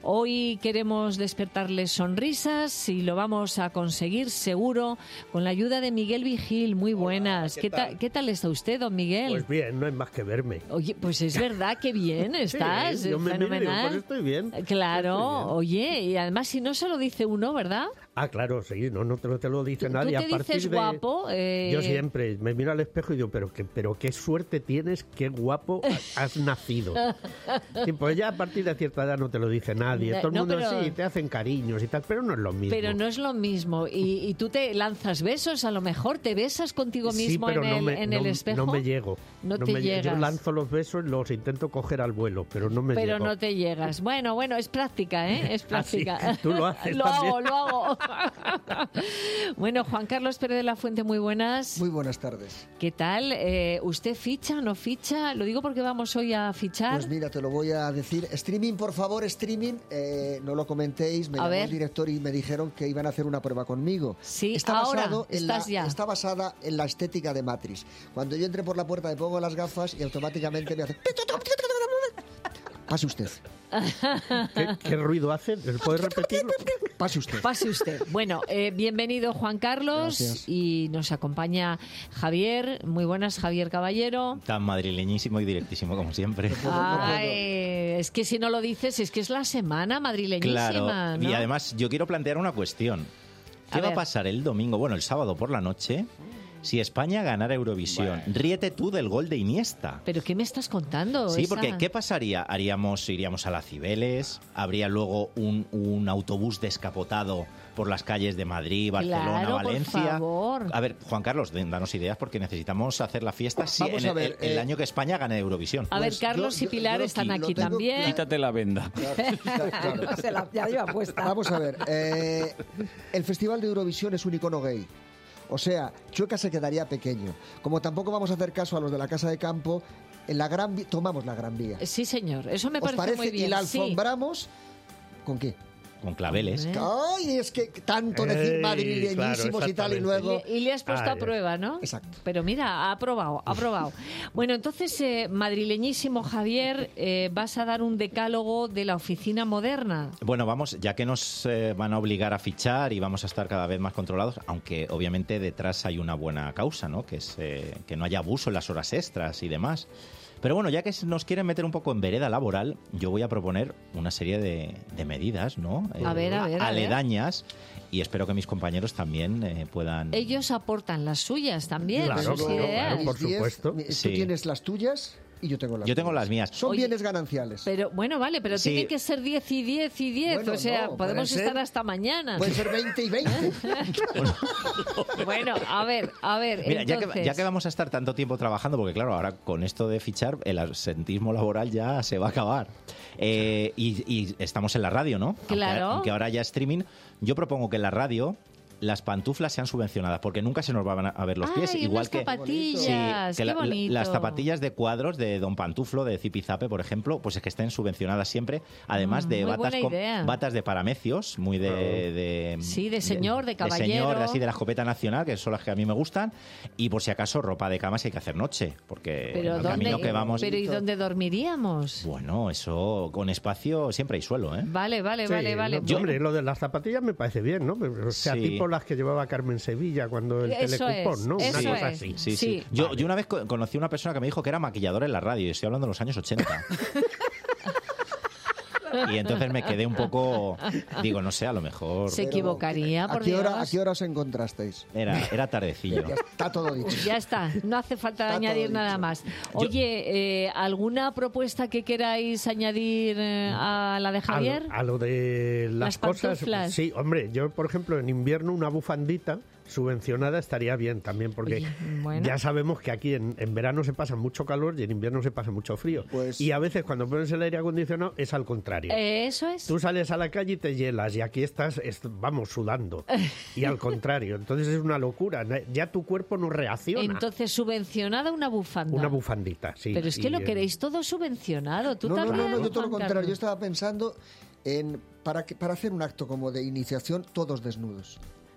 Hoy queremos despertarles sonrisas y lo vamos a conseguir seguro con la ayuda de Miguel Vigil. Muy buenas. Hola, ¿Qué tal está usted, don Miguel? Pues bien, no hay más que verme. Oye, pues es verdad que bien estás, Sí, yo me miro, fenomenal. pues estoy bien. Claro, Estoy bien. oye, y además si no se lo dice uno, ¿verdad? Ah, claro, sí, no te lo dice nadie. ¿Tú te A partir dices de... guapo? Yo siempre me miro al espejo y digo, pero qué suerte tienes, qué guapo has nacido. Sí, pues ya a partir de cierta edad no te lo dice nadie. Todo el mundo sí, te hacen cariños y tal, pero no es lo mismo. Pero no es lo mismo. ¿Y tú te lanzas besos? A lo mejor te besas contigo mismo pero en el espejo. No me llego. No te llegas. Yo lanzo los besos, los intento coger al vuelo, pero no me llego. Pero no te llegas. Bueno, es práctica, ¿eh? Es práctica. Ah, sí, tú lo haces Lo también. hago. Bueno, Juan Carlos Pérez de la Fuente, muy buenas. Muy buenas tardes. ¿Qué tal? ¿Usted ficha o no ficha? Lo digo porque vamos hoy a fichar. Pues mira, te lo voy a decir. Streaming, por favor, streaming. No lo comentéis. Me llamó el director y me dijeron que iban a hacer una prueba conmigo. Sí, está basada en la estética de Matrix. Cuando yo entré por la puerta me pongo las gafas y automáticamente me hace... Pase usted. ¿Qué ruido hace? ¿Puedes repetirlo? Pase usted. Pase usted. Bueno, bienvenido Juan Carlos. Gracias. Y nos acompaña Javier. Muy buenas, Javier Caballero. Tan madrileñísimo y directísimo como siempre. Ay, es que si no lo dices, es que es la semana madrileñísima, Claro, ¿no? y además yo quiero plantear una cuestión. ¿Qué va a pasar el domingo, bueno, el sábado por la noche, si España ganara Eurovisión? Ríete tú del gol de Iniesta. ¿Pero qué me estás contando? Sí, porque ¿qué pasaría? Iríamos a la Cibeles, habría luego un autobús descapotado por las calles de Madrid, Barcelona, Claro, Valencia. por favor. A ver, Juan Carlos, danos ideas porque necesitamos hacer la fiesta Vamos a ver, el año que España gane Eurovisión. A ver, Pues Carlos y Pilar están lo aquí tengo también. claro. Quítate la venda. Claro. Se la ya lleva puesta. Vamos a ver. El Festival de Eurovisión es un icono gay. O sea, Chueca se quedaría pequeño. Como tampoco vamos a hacer caso a los de la Casa de Campo, en la Gran Vía tomamos la Gran Vía. Sí, señor. Eso me ¿Os parece muy bien. Y la Sí. alfombramos, ¿con qué? Con claveles. Ay, es que tanto decir madrileñísimos claro, y tal y luego... Y le has puesto a prueba, ¿no? Exacto. Pero mira, ha aprobado. Bueno, entonces, madrileñísimo Javier, vas a dar un decálogo de la oficina moderna. Bueno, vamos, ya que nos van a obligar a fichar y vamos a estar cada vez más controlados, aunque obviamente detrás hay una buena causa, ¿no? Que es que no haya abuso en las horas extras y demás. Pero bueno, ya que nos quieren meter un poco en vereda laboral, yo voy a proponer una serie de medidas, ¿no? A ver. Aledañas, y espero que mis compañeros también puedan... Ellos aportan las suyas también, Claro, sus claro, ideas. claro, por supuesto. Tú Sí. tienes las tuyas y yo tengo las Yo tengo mías. las mías. Son Oye, bienes gananciales. Pero bueno, vale, pero Sí. tiene que ser 10 y 10 y 10. Bueno, o sea, no, podemos puede ser- estar hasta mañana. Pueden ser 20 y 20. Bueno, a ver, Mira, entonces... ya que vamos a estar tanto tiempo trabajando, porque claro, ahora con esto de fichar, el absentismo laboral ya se va a acabar. Y estamos en la radio, ¿no? Claro. Aunque ahora ya streaming, yo propongo que en la radio las pantuflas sean subvencionadas, porque nunca se nos van a ver los pies. Ay, Igual unas que zapatillas, que qué bonito. las zapatillas de cuadros de Don Pantuflo, de Zipizape, por ejemplo, pues es que estén subvencionadas siempre, además de muy buena idea. batas de paramecios, muy de Sí, de señor, de caballero. De señor, así de la escopeta nacional, que son las que a mí me gustan, y por si acaso ropa de cama si hay que hacer noche, porque Pero el camino que vamos... Pero ¿y dónde dormiríamos? Bueno, eso con espacio siempre hay suelo, ¿eh? Vale. Sí, no, hombre, lo de las zapatillas me parece bien, ¿no? O sea, Sí. tipo las que llevaba Carmen Sevilla cuando el Eso telecupón, es, ¿no? Una eso cosa es. así. Sí. Yo una vez conocí a una persona que me dijo que era maquilladora en la radio, y estoy hablando de los años 80. Y entonces me quedé un poco... Digo, no sé, a lo mejor... Se equivocaría, por ¿A qué hora Dios. os encontrasteis? Era tardecillo. Ya está todo dicho. Ya está, no hace falta Está añadir todo nada dicho. más. Oye, ¿alguna propuesta que queráis añadir a la de Javier? A lo de las cosas. pantuflas. Sí, hombre, yo, por ejemplo, en invierno una bufandita subvencionada estaría bien también, porque Oye, bueno. ya sabemos que aquí en verano se pasa mucho calor y en invierno se pasa mucho frío. Pues- y a veces cuando pones el aire acondicionado es al contrario. Eso es. Tú sales a la calle y te hielas y aquí estás, vamos, sudando. Y al contrario, entonces es una locura. Ya tu cuerpo no reacciona. Entonces, subvencionada una bufanda. Una bufandita, sí. Pero es que Y, lo queréis todo subvencionado. ¿Tú No, también, yo todo lo Juan contrario. Carlos? Yo estaba pensando en para hacer un acto como de iniciación todos desnudos.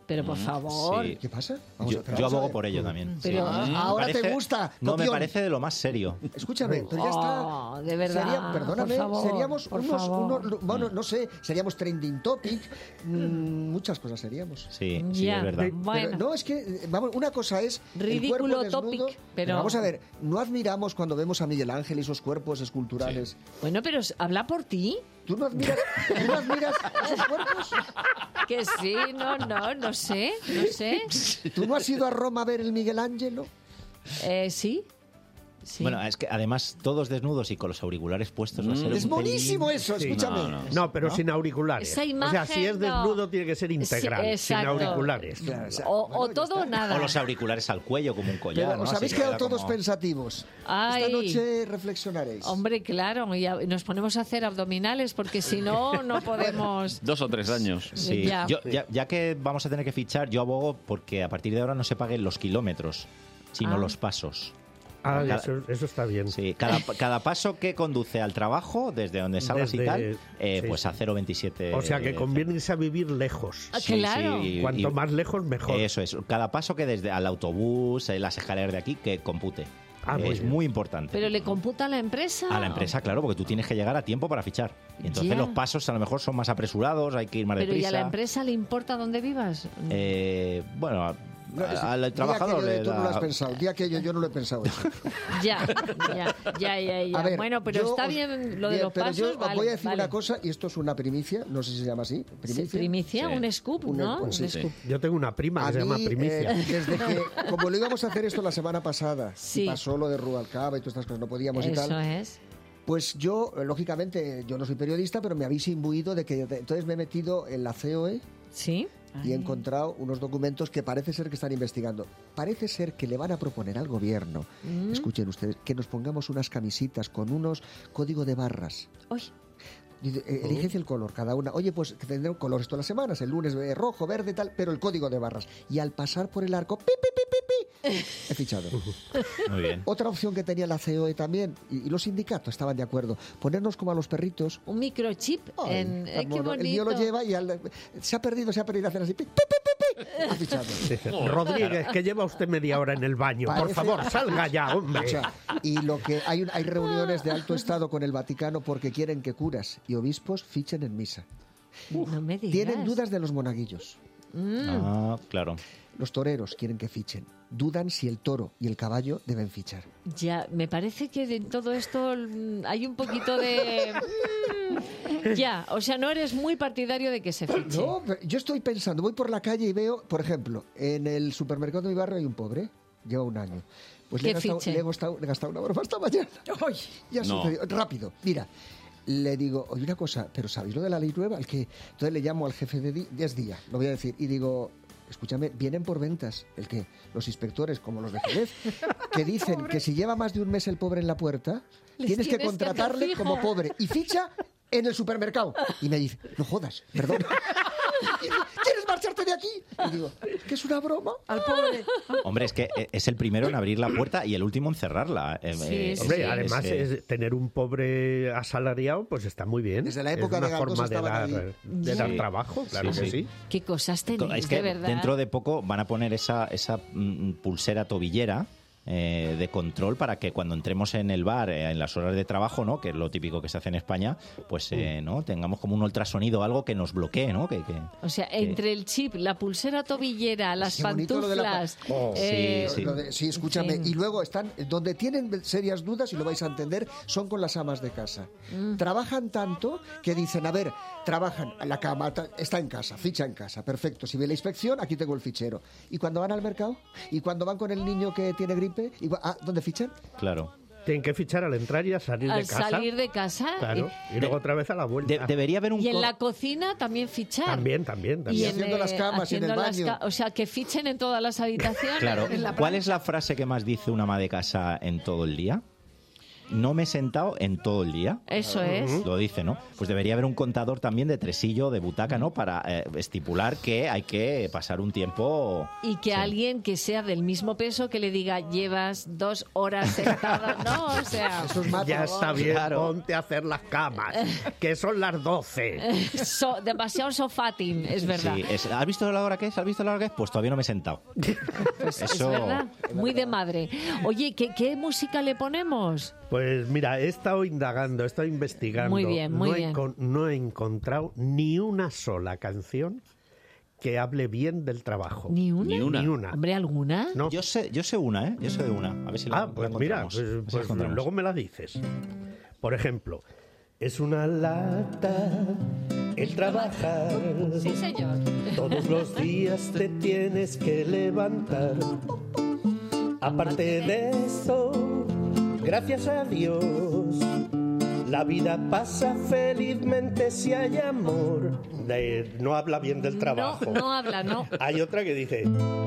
Pero por favor. Sí. ¿Qué pasa? Yo abogo por ello también. Pero ahora te gusta. No, me copión. parece de lo más serio. Escúchame, pero ya está. De verdad. Perdóname, por favor, seríamos por unos, favor. bueno, no sé, seríamos trending topic, muchas cosas seríamos. Sí, Ya. es verdad. Bueno. Pero no, es que, vamos, una cosa es Ridículo el cuerpo desnudo, topic, pero- vamos a ver, no admiramos cuando vemos a Miguel Ángel y esos cuerpos esculturales. Bueno, pero habla por ti. ¿Tú no admiras esos cuerpos? Que sí, no sé. ¿Tú no has ido a Roma a ver el Miguel Ángelo? Sí. Sí. Bueno, es que además todos desnudos y con los auriculares puestos va a ser Es un buenísimo pelín- eso, Sí. escúchame. No, pero sin auriculares. Esa O sea, imagen, si es desnudo tiene que ser integral, Sí, sin exacto. auriculares. Claro, o sea, O bueno, ya todo o está. nada. O los auriculares al cuello como un collar, Pero ¿no? os Así habéis que quedado queda todos como- pensativos. Ay. Esta noche reflexionaréis. Hombre, claro, ya nos ponemos a hacer abdominales porque si no, no podemos... 2 o 3 años. Sí, Ya. ya que vamos a tener que fichar, yo abogo porque a partir de ahora no se paguen los kilómetros, sino Ah. los pasos. Ah, Cada- eso está bien. Sí, cada paso que conduce al trabajo, desde donde salgas y Desde- tal, sí, pues sí. a 0,27. O sea que conviene irse a vivir lejos. Ah, claro. Cuanto más lejos, mejor. Eso es, cada paso que desde al autobús, las escaleras de aquí, que compute. Ah, muy es bien. muy importante. ¿Pero le computa a la empresa? A la empresa, claro, porque tú tienes que llegar a tiempo para fichar. Y entonces Ya. los pasos a lo mejor son más apresurados, hay que ir más ¿Pero y deprisa. a la empresa le importa dónde vivas? Bueno, No, es- al di trabajador aquello de le tú no lo has da- pensado. Di aquello, yo no lo he pensado. Eso. Ya. A ver, Bueno, pero yo está os- bien lo de bien, los pero pasos, yo os vale, voy a decir vale. una cosa, y esto es una primicia, no sé si se llama así. ¿Primicia? Primicia, Sí. un scoop, ¿no? Un- sí, Un sí. scoop. Yo tengo una prima A que se llama mí, Primicia. desde que, como lo íbamos a hacer esto la semana pasada, Sí. y pasó lo de Rubalcaba y todas estas cosas, no podíamos y Eso tal, es. pues yo, lógicamente, yo no soy periodista, pero me habéis imbuido de que entonces me he metido en la COE ¿Sí? y he encontrado unos documentos que parece ser que están investigando. Parece ser que le van a proponer al gobierno, escuchen ustedes, que nos pongamos unas camisitas con unos código de barras. Uy, Dice, elige el color, cada una. Oye, pues que tendrán colores todas las semanas. El lunes rojo, verde, tal, pero el código de barras. Y al pasar por el arco, pi, pi, pi, pi, pi, he fichado. Muy bien. Otra opción que tenía la COE también, y los sindicatos estaban de acuerdo, ponernos como a los perritos. un microchip. Ay, en... tan qué mono. bonito. El mío lo lleva y se ha perdido, hacen así, pi, pi, pi, pi, pi, ha fichado. Rodríguez, que lleva usted media hora en el baño. Por Parece- favor, salga ya, hombre. O sea, y lo que hay reuniones de alto estado con el Vaticano porque quieren que curas y obispos fichen en misa. No me digas. Tienen dudas de los monaguillos. Ah, claro. Los toreros quieren que fichen. Dudan si el toro y el caballo deben fichar. Ya, me parece que en todo esto hay un poquito de... Ya, o sea, no eres muy partidario de que se fiche. No, pero yo estoy pensando, voy por la calle y veo, por ejemplo, en el supermercado de mi barrio hay un pobre, lleva un año. Pues le he ¿Qué gastado, fiche? le he gastado una broma esta mañana. Ya No. sucedió. Rápido, mira. Le digo, oye, una cosa, pero ¿sabéis lo de la ley nueva? Entonces le llamo al jefe de día, lo voy a decir, y digo, escúchame, vienen por ventas. ¿El qué? Los inspectores, como los de Jerez, que dicen que si lleva más de un mes el pobre en la puerta, Les tienes que tienes que hacer contratarle fijo. como pobre. Y ficha en el supermercado. Y me dice, no jodas, perdón. ¿Quieres marcharte de aquí? Y digo, ¿que es una broma? Al pobre. Hombre, es que es el primero en abrir la puerta y el último en cerrarla. Sí, sí. Hombre, además que- tener un pobre asalariado, pues está muy bien. Desde la época es una de Galdós forma de estaban dar, ahí. de dar Sí. trabajo, claro Sí, que sí. sí. Qué cosas tenéis, Es que de verdad. dentro de poco van a poner esa pulsera tobillera de control para que cuando entremos en el bar en las horas de trabajo, ¿no? Que es lo típico que se hace en España, pues no tengamos como un ultrasonido, algo que nos bloquee, ¿no? O sea, entre el chip, la pulsera tobillera, las Qué bonito lo de la pantuflas... Oh, sí. Sí, escúchame. en fin. Y luego están, donde tienen serias dudas, y lo vais a entender, son con las amas de casa. Trabajan tanto que dicen, a ver, trabajan, la cama está en casa, ficha en casa, perfecto. Si ve la inspección, aquí tengo el fichero. ¿Y cuando van al mercado? ¿Y cuando van con el niño que tiene gripe? ¿Dónde fichan? Claro. Tienen que fichar al entrar y al salir Al de casa. salir de casa. Claro, y luego otra vez a la vuelta. Debería haber un... Y en la cocina también fichar. También. Y haciendo las camas y en el haciendo las baño. o sea, que fichen en todas las habitaciones. Claro. en la ¿Cuál es la frase que más dice una ama de casa en todo el día? no me he sentado en todo el día. Eso es. Lo dice, ¿no? Pues debería haber un contador también de tresillo, de butaca, ¿no? Para estipular que hay que pasar un tiempo... Y que alguien que sea del mismo peso que le diga, llevas 2 horas sentado, ¿no? O sea... Ya está bien, claro. ponte a hacer las camas, que son las 12. Demasiado sofatín, es verdad. Sí, ¿has visto la hora que es? ¿Has visto la hora que es? Pues todavía no me he sentado. Es verdad, muy de madre. Oye, ¿qué música le ponemos? Pues mira, he estado indagando, he estado investigando. Muy bien, muy bien. No he encontrado ni una sola canción que hable bien del trabajo. ¿Ni una? Ni una. Hombre, ¿alguna? No. Yo sé una, ¿eh? Yo sé de una. A ver si la Pues mira, encontramos. A ver si la pues encontramos. luego me la dices. Por ejemplo, es una lata el trabajar. Sí, señor. Todos los días te tienes que levantar. Aparte de eso, gracias a Dios, la vida pasa felizmente si hay amor. No habla bien del trabajo. No habla, no. Hay otra que dice: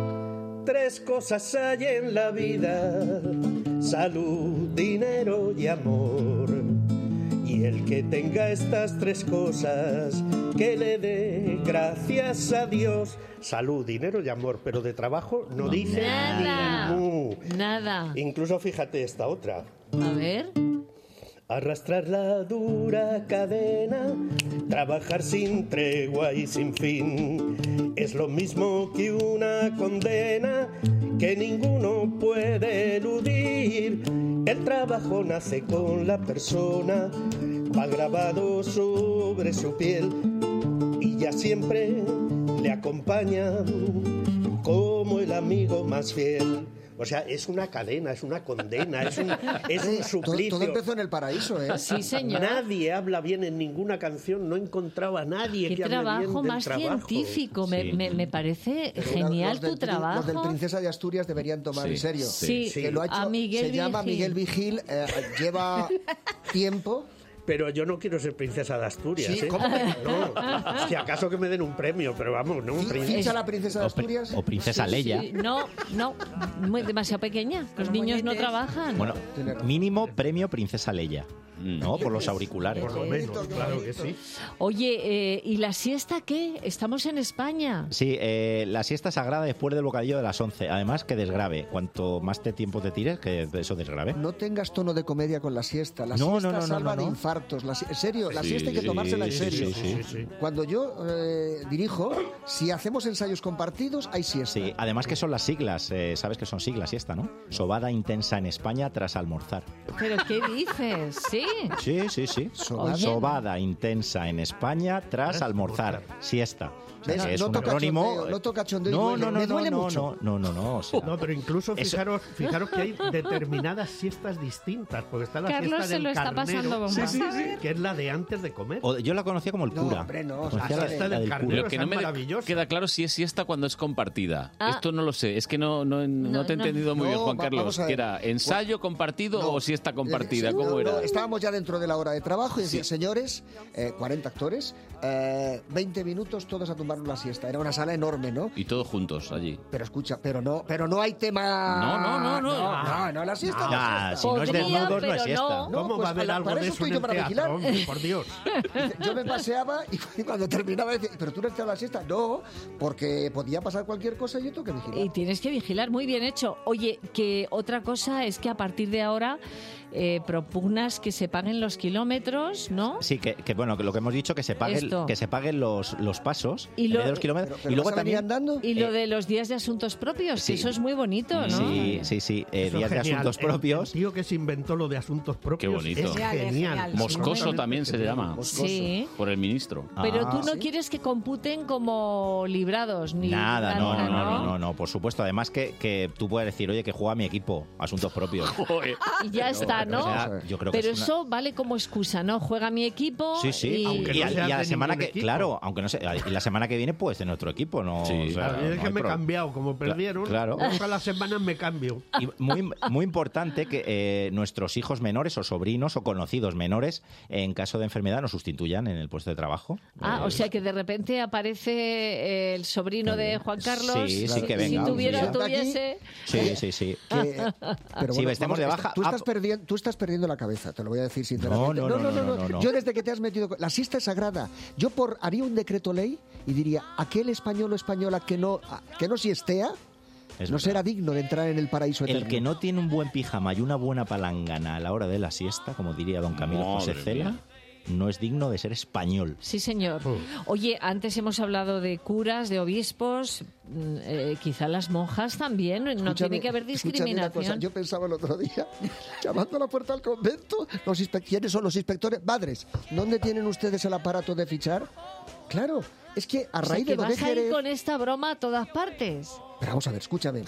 3 cosas hay en la vida: salud, dinero y amor. Y el que tenga estas 3 cosas, que le dé gracias a Dios. Salud, dinero y amor, pero de trabajo no dice Nada. ni mu. Nada. Incluso fíjate esta otra. A ver. Arrastrar la dura cadena, trabajar sin tregua y sin fin, es lo mismo que una condena que ninguno puede eludir. El trabajo nace con la persona, va grabado sobre su piel y ya siempre le acompaña como el amigo más fiel. O sea, es una cadena, es una condena, es un suplicio. Todo empezó en el paraíso, ¿eh? Sí, señor. Nadie habla bien en ninguna canción, no encontraba a nadie que hable bien del trabajo más trabajo. científico. Sí. Me parece Pero genial los del tu trabajo. Los del Princesa de Asturias deberían tomar Sí, en serio. sí. Que lo ha hecho, A Miguel se llama Vigil. Miguel Vigil, lleva tiempo. Pero yo no quiero ser princesa de Asturias, Sí, ¿eh? ¿cómo que No, si acaso que me den un premio, pero vamos, no un premio. Ficha la Princesa de O pri- Asturias. O Princesa Leia. Sí, no, demasiado pequeña. Los niños no trabajan. Bueno, Tiene razón. mínimo premio Princesa Leia. ¿No? Por los auriculares. Por lo menos, claro que sí. Oye, ¿y la siesta qué? Estamos en España. Sí, la siesta sagrada después del bocadillo de las 11. Además, que desgrabe. Cuanto más tiempo te tires, que eso desgrabe. No tengas tono de comedia con la siesta. La No, siesta no, no, salva no, de no. infartos. En serio, la Sí, siesta hay que tomársela en sí, serio. sí. Cuando yo dirijo, si hacemos ensayos compartidos, hay siesta. Sí, además que son las siglas. Sabes que son siglas siesta, ¿no? Sobada intensa en España tras almorzar. ¿Pero qué dices? Sí. Sí. Sobada. Sobada intensa en España tras almorzar. Siesta. O sea, ¿Ves? que es No un toca acrónimo. cachondeo, no toca cachondeo y No, duele. no, Me no, duele no, mucho. no. O sea, No, pero incluso Eso- fijaros que hay determinadas siestas distintas, porque está la Carlos siesta se del lo está carnero, pasando bomba. que es la de antes de comer. yo la conocía como el No, cura. hombre, no, Conocía la la, siesta la del del carnero. cura. Lo que esa no es me maravillosa. queda claro si es siesta cuando es compartida. Ah. Esto no lo sé. Es que no te he No, entendido muy bien, no, Juan vamos Carlos. a ver. ¿Que era ensayo compartido No. o siesta compartida? Sí, ¿Cómo no, era? no, estábamos ya dentro de la hora de trabajo y decía, señores, 40 actores, 20 minutos todos a tumbarnos la siesta. Era una sala enorme, ¿no? Y todos juntos allí. Pero escucha, pero no hay tema. No. No, la siesta. Ah, si no es Podría, desnudos, no pero es siesta. no. ¿Cómo pues va a haber algo para de eso eso estoy en yo el para teatro, vigilar. hombre, por Dios? Yo me paseaba y cuando terminaba decía, ¿pero tú no estás a la siesta? No, porque podía pasar cualquier cosa y yo tengo que vigilar. Y tienes que vigilar, muy bien hecho. Oye, que otra cosa es que a partir de ahora propugnas que se paguen los kilómetros, ¿no? Sí, que bueno, que lo que hemos dicho, que se Esto. paguen los pasos Y en lo- vez de los kilómetros. Pero y luego ¿vas a venir también... andando? Y lo de los días de asuntos propios, Sí. que eso es muy bonito, ¿no? Sí, Eso días es de genial. asuntos propios. El tío que se inventó lo de asuntos propios bonito. es genial. Moscoso también se llama. Sí. Por el ministro. Pero tú no ¿sí? quieres que computen como librados, ni Nada, nada, no, por supuesto. Además que tú puedes decir, oye, que juega mi equipo, asuntos propios. Y ya está, ¿no? O sea, yo creo que Pero es una- eso vale como excusa, ¿no? Juega mi equipo Sí, y... Aunque y, no a- seas y a la de semana ningún que, equipo. claro, aunque no sé, y la semana que viene puede ser nuestro equipo, ¿no? Sí. O sea, A mí es no que hay me he pro- cambiado, como perdieron, claro. todas las semanas me cambio. Y muy importante que nuestros hijos menores o sobrinos o conocidos menores, en caso de enfermedad, nos sustituyan en el puesto de trabajo. Ah, o sea que de repente aparece el sobrino de Juan Carlos. Sí, sí, que venga. Si tuviera, Sí. tuviese... Sí. Pero Sí, estemos de baja. Tú Ah, estás, tú estás perdiendo la cabeza, te lo voy a decir sinceramente. No. Yo desde que te has metido... La siesta es sagrada. Yo haría un decreto ley y diría, aquel español o española que no siestea, no será digno de entrar en el paraíso eterno. El que no tiene un buen pijama y una buena palangana a la hora de la siesta, como diría don Camilo José Cela, no es digno de ser español. Sí, señor. Oye, antes hemos hablado de curas, de obispos, quizá las monjas también, no tiene que haber discriminación. Una cosa, yo pensaba el otro día, llamando a la puerta del convento, ¿quiénes son los inspectores? Madres, ¿dónde tienen ustedes el aparato de fichar? Claro, es que a raíz de lo de Jerez... vas a ir Jerez... con esta broma a todas partes. Pero vamos a ver, escúchame.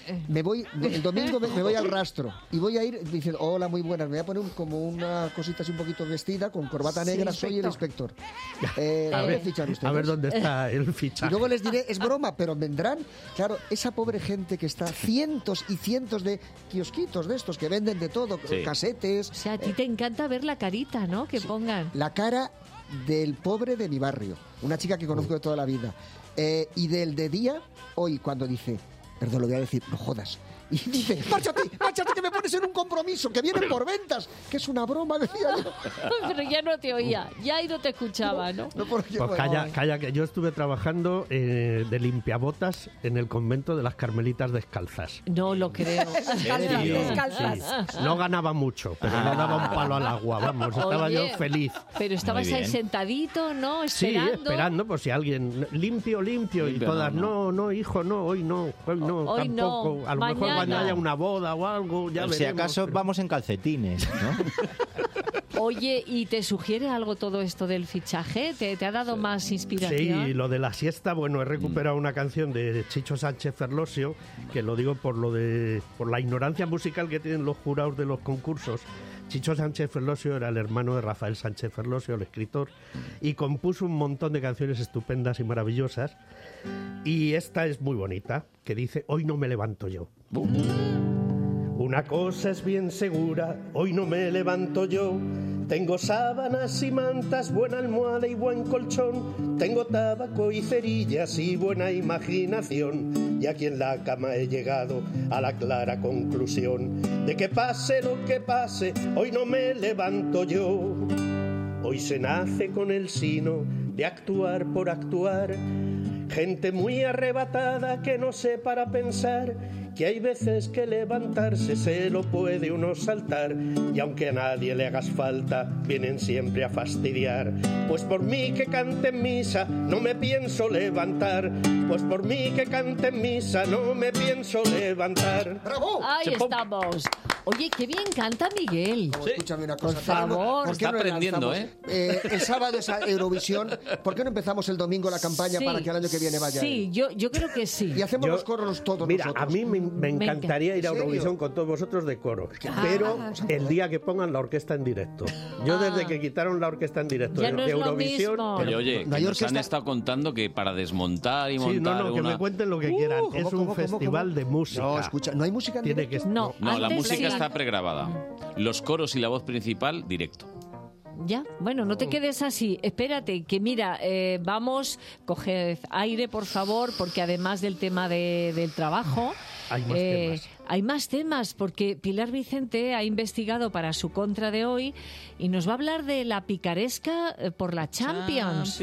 El domingo me voy al rastro y voy a ir diciendo, hola, muy buenas, me voy a poner como una cosita así un poquito vestida, con corbata negra, soy el inspector. A ver dónde está el fichaje. Y luego les diré, es broma, pero vendrán. Claro, esa pobre gente que está, cientos y cientos de kiosquitos de estos que venden de todo, casetes. O sea, a ti te encanta ver la carita, ¿no? Que pongan. La cara del pobre de mi barrio, una chica que conozco de toda la vida. Y del de día, hoy cuando dice, perdón, lo voy a decir, no jodas. Y dice, márchate, que me pones en un compromiso, que vienen por ventas, que es una broma, decía yo. Pero ya no te oía, ya ahí no te escuchaba, ¿no? Pues calla, que yo estuve trabajando de limpiabotas en el convento de las Carmelitas Descalzas. No lo creo. Descalzas. Sí. No ganaba mucho, pero no daba un palo al agua, vamos, estaba yo feliz. Pero estabas ahí sentadito, ¿no? Esperando. Sí, esperando por si alguien, limpio, y todas, no, hijo, no, hoy tampoco, no, a lo mañana. mejor cuando haya una boda o algo, ya veremos. Si acaso vamos en calcetines, ¿no? Oye, ¿y te sugiere algo todo esto del fichaje? ¿Te ha dado más inspiración? Sí, lo de la siesta, bueno, he recuperado una canción de Chicho Sánchez Ferlosio, que lo digo por la ignorancia musical que tienen los jurados de los concursos. Chicho Sánchez Ferlosio era el hermano de Rafael Sánchez Ferlosio, el escritor, y compuso un montón de canciones estupendas y maravillosas. Y esta es muy bonita, que dice, hoy no me levanto yo. Una cosa es bien segura, hoy no me levanto yo. Tengo sábanas y mantas, buena almohada y buen colchón. Tengo tabaco y cerillas y buena imaginación. Y aquí en la cama he llegado a la clara conclusión de que pase lo que pase, hoy no me levanto yo. Hoy se nace con el sino de actuar por actuar. Gente muy arrebatada que no sé para pensar, que hay veces que levantarse se lo puede uno saltar, y aunque a nadie le hagas falta, vienen siempre a fastidiar. Pues por mí que cante en misa, no me pienso levantar. Pues por mí que cante en misa, no me pienso levantar. ¡Bravo! Ahí estamos. Oye, qué bien canta Miguel. Sí. Escúchame una cosa. Por favor. ¿Por qué Está no aprendiendo, lanzamos, el sábado es Eurovisión. ¿Por qué no empezamos el domingo la campaña para que el año que viene vaya? Sí, yo creo que sí. Y hacemos los coros todos mira, nosotros. a mí me encantaría ir a ¿En serio? Eurovisión con todos vosotros de coro, pero el día que pongan la orquesta en directo. Yo desde que quitaron la orquesta en directo Ya de no es lo Eurovisión... mismo. Oye, no hay que nos han orquesta. estado contando que para desmontar y Sí, montar que me cuenten lo que quieran. Es un festival de música. No, escucha, ¿no hay música en Tiene directo? que... No, No, la antes música sí. está pregrabada. Los coros y la voz principal, directo. Ya, bueno, no te quedes así. Espérate, que mira, vamos, coged aire, por favor, porque además del tema del trabajo... Hay más temas. Hay más temas, porque Pilar Vicente ha investigado para su contra de hoy y nos va a hablar de la picaresca por la Champions.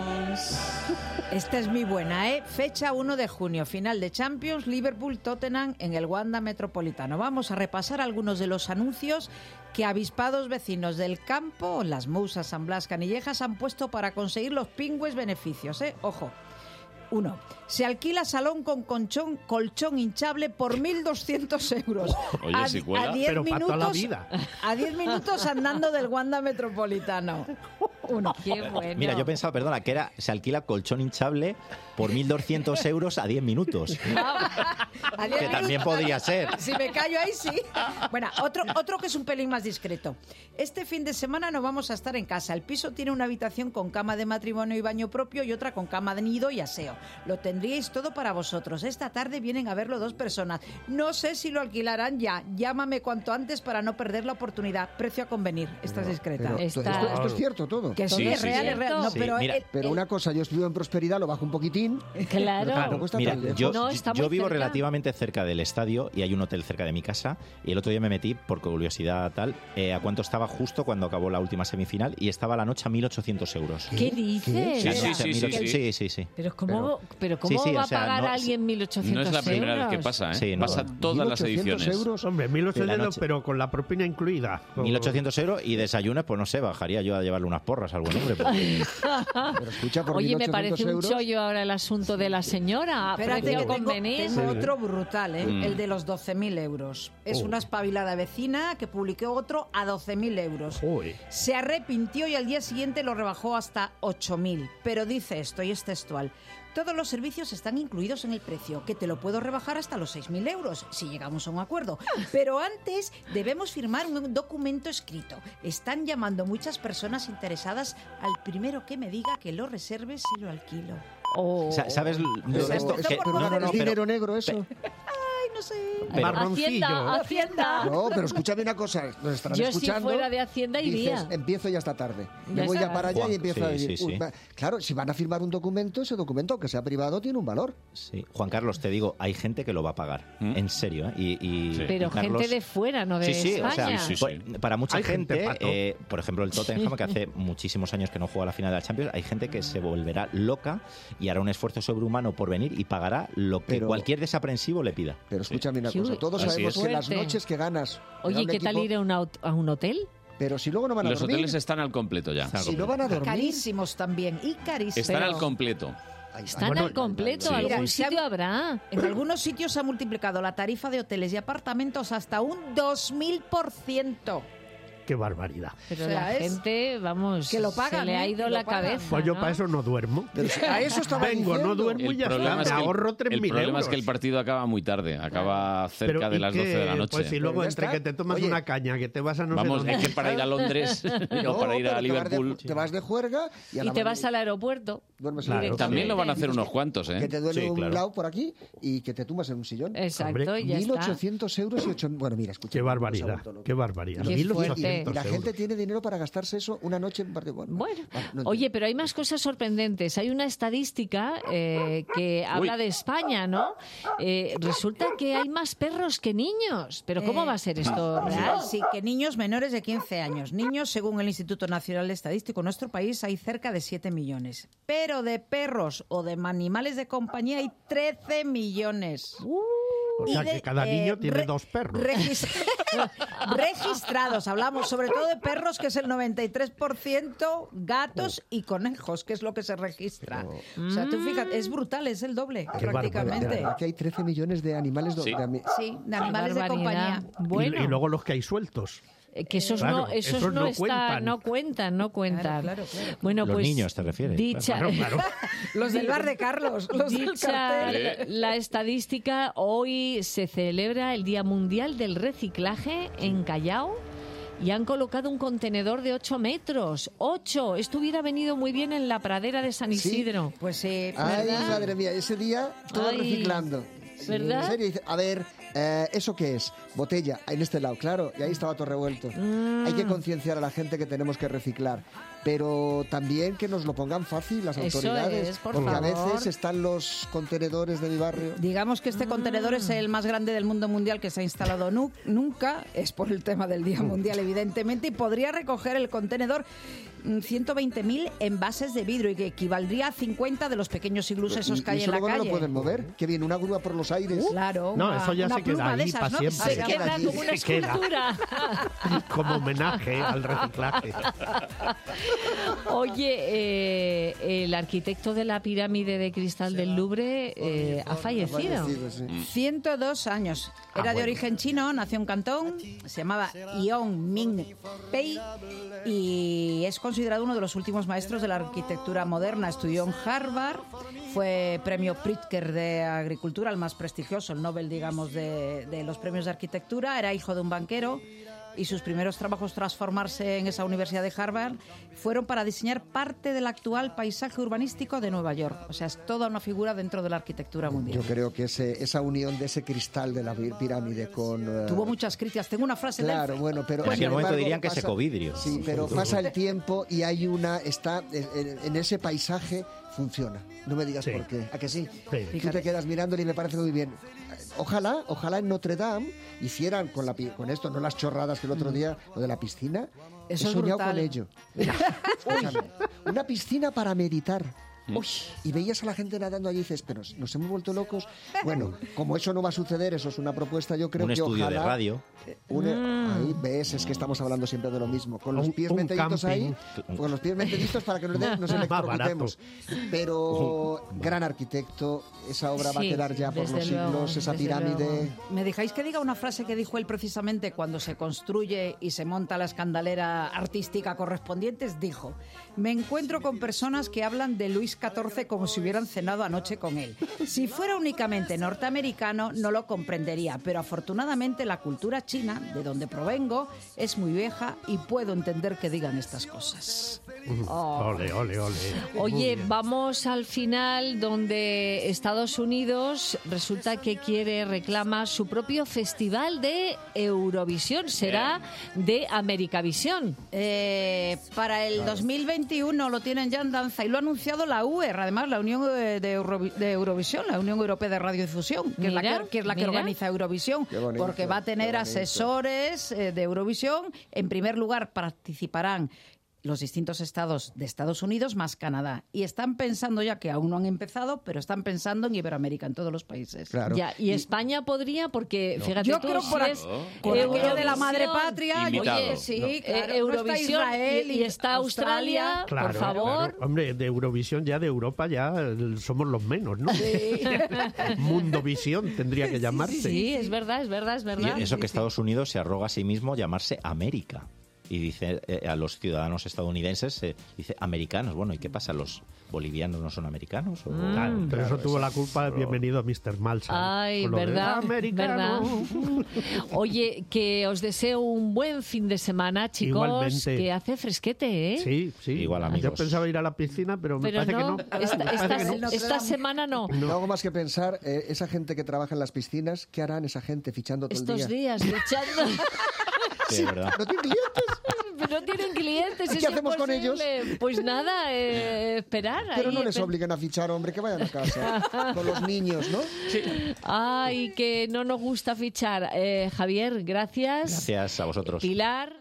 Esta es muy buena, ¿eh? Fecha 1 de junio, final de Champions, Liverpool-Tottenham en el Wanda Metropolitano. Vamos a repasar algunos de los anuncios que avispados vecinos del campo, las Mousas, San Blas, Canillejas, han puesto para conseguir los pingües beneficios, ¿eh? Ojo. 1. Se alquila salón con colchón hinchable por 1.200 euros. Oye, si cuela. A 10 Pero para toda la minutos, vida. a 10 minutos andando del Wanda Metropolitano. 1. Qué bueno. Mira, yo pensaba, perdona, que se alquila colchón hinchable por 1.200 euros a 10 minutos. A 10 Que también minutos, podría ser. Si me callo ahí, sí. Bueno, otro que es un pelín más discreto. Este fin de semana no vamos a estar en casa. El piso tiene una habitación con cama de matrimonio y baño propio y otra con cama de nido y aseo. Lo tendríais todo para vosotros. Esta tarde vienen a verlo 2 personas. No sé si lo alquilarán ya. Llámame cuanto antes para no perder la oportunidad. Precio a convenir. Esta es discreta. Pero, Está- esto es cierto todo. Que Que sí, Sí, es sí, real, sí. es real. No, Sí, pero mira, Pero una cosa, yo vivo en Prosperidad, lo bajo un poquitín. Claro. No cuesta Mira, tan lejos. No, está muy yo vivo cerca. relativamente cerca del estadio y hay un hotel cerca de mi casa y el otro día me metí, por curiosidad tal, a cuánto estaba justo cuando acabó la última semifinal y estaba la noche a 1.800 euros. ¿Qué dices? Sí, La sí, noche, sí, sí, 1800. sí. Sí, sí. Pero ¿cómo Sí, sí, va o sea, a pagar no- a alguien 1.800 No es la primera vez que euros? pasa, ¿eh? Sí, no. Pasa todas las 1.800 ediciones. euros. Hombre, 1.800 La euros, noche. pero con la propina incluida. 1.800 euros y desayunos, pues no sé, bajaría yo a llevarle unas porras a algún hombre. porque- Pero escucha, por Oye, me 1.800 parece un euros, chollo ahora el asunto de la señora. Espérate Precio que convenir. tengo otro brutal, ¿eh? Mm. El de los 12.000 euros. Es una espabilada vecina que publicó otro a 12.000 euros. Uy. Se arrepintió y al día siguiente lo rebajó hasta 8.000. Pero dice esto, y es textual. Todos los servicios están incluidos en el precio, que te lo puedo rebajar hasta los 6.000 euros, si llegamos a un acuerdo. Pero antes debemos firmar un documento escrito. Están llamando muchas personas interesadas. Al primero que me diga que lo reserve, se lo alquilo. Oh. ¿Sabes? pero, Esto- eso- que- pero no, no, no, ¿es pero- dinero negro eso? Ay, no sé. Pero- Marroncillo. Hacienda. No, pero escúchame una cosa, nos estarán Yo si escuchando. fuera de Hacienda iría. Dices, empiezo ya esta tarde. Ya Me voy está. ya para allá Juan, y empiezo sí, a decir, sí, sí. claro, si van a firmar un documento, ese documento, aunque sea privado, tiene un valor. Sí. Juan Carlos, te digo, hay gente que lo va a pagar, en serio. ¿eh? Sí. Pero y Carlos- gente de fuera, no de Sí, sí, España. o sea, Sí, sí, sí. para mucha Hay gente, gente, Paco. por ejemplo, el Tottenham, que hace muchísimos años que no juega la final de la Champions, hay gente que se volverá loca y hará un esfuerzo sobrehumano por venir y pagará lo que Pero- cualquier desaprensivo le pida. Pero escúchame una Sí. cosa, todos Así sabemos es. que las Fuerte. noches que ganas... Oye, gana un ¿qué tal equipo, ir a un hotel? Pero si luego no van a Los dormir, hoteles están al completo ya. si no van a dormir... Carísimos también, y carísimos. Están al Pero completo. Ay, Están bueno, al completo, sí. algún Mira, se sitio han- habrá. En algunos sitios se ha multiplicado la tarifa de hoteles y apartamentos hasta un 2.000%. Qué barbaridad. Pero O sea, la es gente, vamos, que lo pagan, se le ha ¿eh? ido Que lo la pagan. cabeza. Pues yo ¿no? para eso no duermo. Pero si a eso estaba Vengo, no diciendo. duermo y ya está. Me es que ahorro 3.000 el problema euros. es que el partido acaba muy tarde, acaba Pero, cerca de ¿y las qué? 12 de la noche. Pues si luego Pero ya entre está. que te tomas Oye, una caña, que te vas a no sé Vamos, dónde. es que para ir a Londres o para ir a Liverpool Te vas de juerga y, a Y la te mañana vas al aeropuerto. duermes Claro. en también lo van a hacer Dices unos cuantos, Que ¿eh? te duele Sí, un claro. lado por aquí y que te tumbas en un sillón. Exacto, Hombre, y ya está. 1.800 euros y 8... Bueno, mira, escucha. Qué barbaridad, qué barbaridad. Qué 1.800 fuerte. Y la gente euros. tiene dinero para gastarse eso una noche en partido. Bueno, vale, no oye, entiendo. pero hay más cosas sorprendentes. Hay una estadística que habla de España, ¿no? Resulta que hay más perros que niños. ¿Pero cómo va a ser esto real? Sí, que niños menores de 15 años. Niños, según el Instituto Nacional Estadístico, en nuestro país hay cerca de 7 millones. Pero de perros o de animales de compañía hay 13 millones. O sea, Y de, que cada niño tiene re- 2 perros. registrados, hablamos sobre todo de perros, que es el 93%, gatos y conejos, que es lo que se registra. O sea, tú fíjate, es brutal, es el doble, Qué De prácticamente. verdad que hay 13 millones de animales... Sí. Sí, de Qué animales de barbaridad. compañía. Bueno, Y luego los que hay sueltos. que esos Claro, no, esos esos no, no están, cuentan. no cuentan. Claro, claro. Bueno, Los pues niños, ¿te refieres? Dicha, Claro, claro. Los del bar de Carlos, los del dicha cartel. la estadística, hoy se celebra el Día Mundial del Reciclaje en Callao. Y han colocado un contenedor de 8 metros. 8. Esto hubiera venido muy bien en la pradera de San Sí. Isidro. Pues sí, Ay, ¿verdad? madre mía, ese día todo Ay, reciclando. ¿verdad? En serio, dice, a ver, ¿eso qué es? Botella, en este lado, claro, y ahí estaba todo revuelto. Hay que concienciar a la gente que tenemos que reciclar, pero también que nos lo pongan fácil las Eso autoridades, es, por porque a favor. veces están los contenedores de mi barrio. Digamos que este contenedor es el más grande del mundo mundial que se ha instalado nunca, es por el tema del Día Mundial, evidentemente, y podría recoger el contenedor 120.000 envases de vidrio y que equivaldría a 50 de los pequeños iglús esos que y hay eso en la luego no calle. lo pueden mover, que viene una grúa por los aires. Claro, No, eso ya una se queda pluma de ahí esas, pa' ¿no? siempre. Se queda queda allí, como una se queda. escultura. Como homenaje al reciclaje. Oye, el arquitecto de la pirámide de cristal del Louvre ha fallecido. Sí. 102 años. Era de bueno. origen chino, nació en Cantón, se llamaba Yong Ming Pei y es considerado uno de los últimos maestros de la arquitectura moderna. Estudió en Harvard, fue premio Pritzker de Agricultura, el más prestigioso, el Nobel, digamos, de los premios de arquitectura. Era hijo de un banquero y sus primeros trabajos tras formarse en esa Universidad de Harvard fueron para diseñar parte del actual paisaje urbanístico de Nueva York. O sea, es toda una figura dentro de la arquitectura mundial. Yo creo que esa unión de ese cristal de la pirámide con... Tuvo muchas críticas. Tengo una frase Claro, bueno, pero... En aquel momento embargo, dirían que es ecovidrio. Sí, pero pasa el tiempo y hay está en ese paisaje funciona. No me digas por qué. ¿A que sí? Sí. Tú te quedas mirándole y me parece muy bien. Ojalá en Notre Dame hicieran con esto, no las chorradas que el otro día, lo de la piscina. Eso He es soñado brutal. con ello. Escúchame, una piscina para meditar. Uy. Y veías a la gente nadando allí y dices, pero nos hemos vuelto locos. Bueno, como eso no va a suceder, eso es una propuesta, yo creo Un que estudio ojalá... de radio. Ahí ves, es que estamos hablando siempre de lo mismo. Con los pies un metiditos ahí, camping. con los pies metiditos para que nos electrocutemos. Pero gran arquitecto, esa obra va a Sí, quedar ya por desde los luego, siglos, esa desde pirámide... luego. ¿Me dejáis que diga una frase que dijo él precisamente cuando se construye y se monta la escandalera artística correspondiente? Dijo, me encuentro con personas que hablan de Luis XIV como si hubieran cenado anoche con él. Si fuera únicamente norteamericano no lo comprendería, pero afortunadamente la cultura china, de donde provengo, es muy vieja y puedo entender que digan estas cosas. Ole, ole, ole. Oye, vamos al final donde Estados Unidos resulta que reclama su propio festival de Eurovisión. Será de Americavisión. Para el 2021 lo tienen ya en danza y lo ha anunciado la UER, además la Unión de Eurovisión, la Unión Europea de Radiodifusión, que es la que organiza Eurovisión, Qué bonito, porque va a tener qué bonito. asesores de Eurovisión. En primer lugar participarán los distintos estados de Estados Unidos más Canadá. Y están pensando ya, que aún no han empezado, pero están pensando en Iberoamérica, en todos los países. Claro. Ya, y España podría, porque fíjate Yo tú, creo si por es aquello de la Eurovisión, madre patria, Invitado. oye, sí, No. claro, Eurovisión, no está Israel y está Australia, Claro, por favor. claro. Hombre, de Eurovisión ya, de Europa ya somos los menos, ¿no? Mundovisión tendría que llamarse. Sí, es verdad, es verdad, es verdad. Y eso que Estados Unidos se arroga a sí mismo llamarse América. Y dice a los ciudadanos estadounidenses, dice americanos. Bueno, ¿y qué pasa? ¿Los bolivianos no son americanos? ¿O? Claro, pero eso tuvo la culpa, bienvenido a Mr. Malsa. Ay, con lo de verdad, americano. verdad. Oye, que os deseo un buen fin de semana, chicos. Igualmente. Que hace fresquete, ¿eh? Sí, sí. Igual, amigos. Yo pensaba ir a la piscina, pero me Pero parece no, que no. esta, Me parece que no. esta semana no. No hago más que pensar, esa gente que trabaja en las piscinas, ¿qué harán esa gente fichando todo Estos el día? días luchando. Sí, es verdad. ¿No tienen clientes? Pero no tienen clientes. ¿Y es qué hacemos con imposible. Pues nada, esperar. Pero ahí, no les obliguen a fichar, hombre, que vayan a casa. Con los niños, ¿no? Ay, que no nos gusta fichar. Javier, gracias. Gracias a vosotros. Pilar.